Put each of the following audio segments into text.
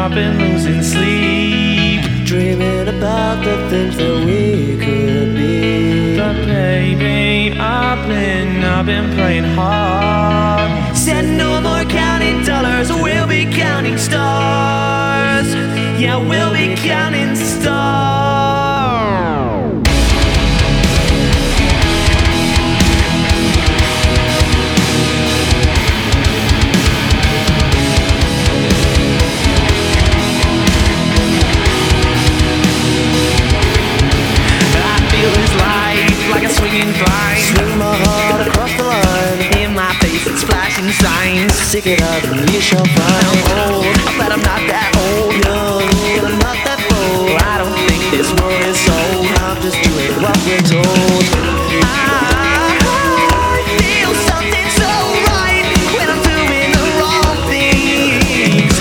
I've been losing sleep, dreaming about the things that we could be. but baby, I've been playing hard. Said no more counting dollars, we'll be counting stars. Yeah, we'll be counting stars. Swing my heart across the line. In my face it's flashing signs. Stick it out and you shall find. I'm old, but I'm not that old. Young, but I'm not that bold. I don't think this world is sold. I'm just doing what we're told. I feel something so right when I'm doing the wrong things.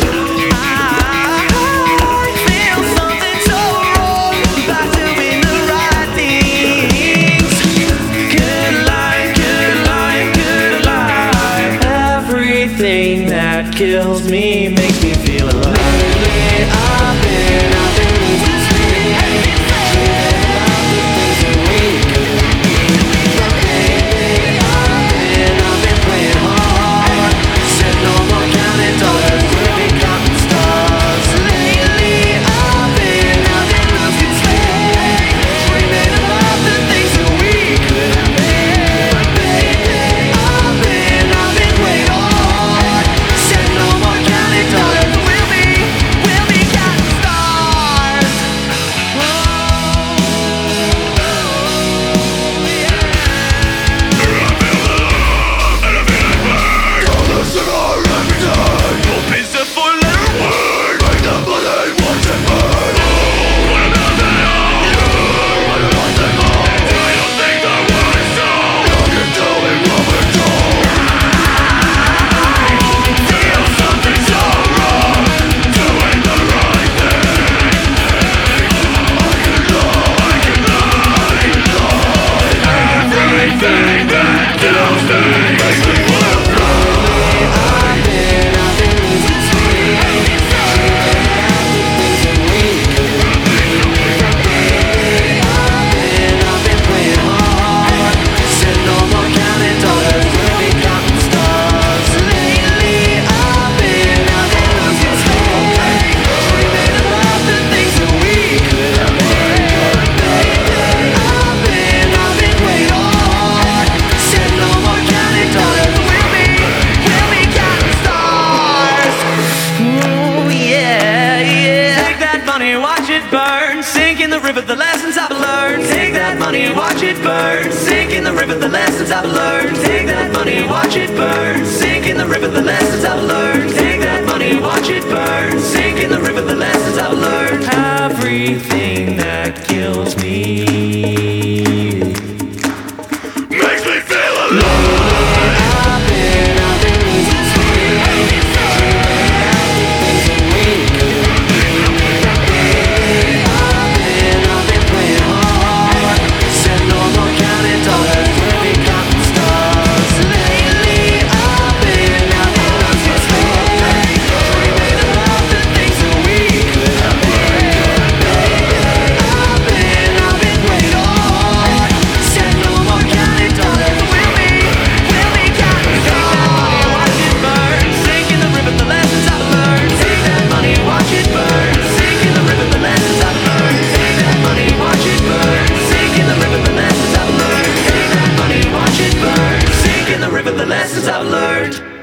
I feel something so wrong by doing the right things. Good life, good life, good life. Everything that kills me makes me feel alive. Lately I've been losing sleep, dreaming about the things that we could be. But lately I've been playing hard. Said no more counting dollars, we'll be counting stars. Lately I've been losing sleep, dreaming about the things that we could be. But lately I've been playing hard. Said no more counting dollars, we'll be counting stars. Watch it burn, sink in the river, the lessons I've learned. Take that money, watch it burn, sink in the river, the lessons I've learned. Take that money, watch it burn, sink in the river, the lessons I've learned. Take that money, watch it burn, sink in the river, the lessons I've learned. Everything that kills me makes me feel alive. I've been losing sleep, dreaming about the things that we could be. I've been playing hard. Said no more counting dollars, we'll be counting stars. Lately I've been losing sleep, dreaming about the things that we could be. I've been playing hard. Said no more counting dollars, we'll be counting stars. Watch it burn, sink in the river, the lessons I've learned. Take that money, watch it burn, sink in the river, the lessons I've learned. Take that money, watch it burn, sink in the river, the lessons I've learned. Take that money, watch it burn, sink in the river, the lessons I've learned.